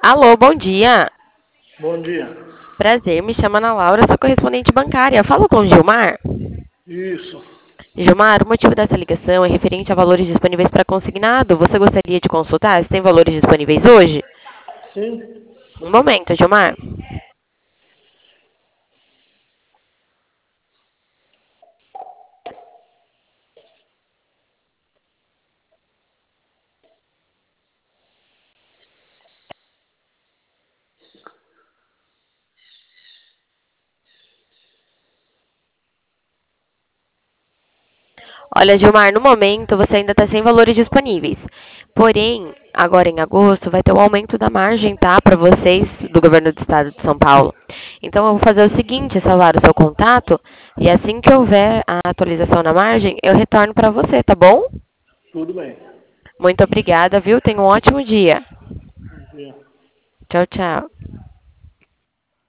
Alô, bom dia. Bom dia. Prazer, me chama Ana Laura, sou correspondente bancária. Falo com o Gilmar. Isso. Gilmar, o motivo dessa ligação é referente a valores disponíveis para consignado. Você gostaria de consultar se tem valores disponíveis hoje? Sim. Um momento, Gilmar. Olha, Gilmar, no momento você ainda está sem valores disponíveis. Porém, agora em agosto vai ter um aumento da margem, tá? Para vocês do governo do estado de São Paulo. Então eu vou fazer o seguinte, salvar o seu contato e assim que houver a atualização na margem, eu retorno para você, tá bom? Tudo bem. Muito obrigada, viu? Tenha um ótimo dia. Bom dia. Tchau, tchau.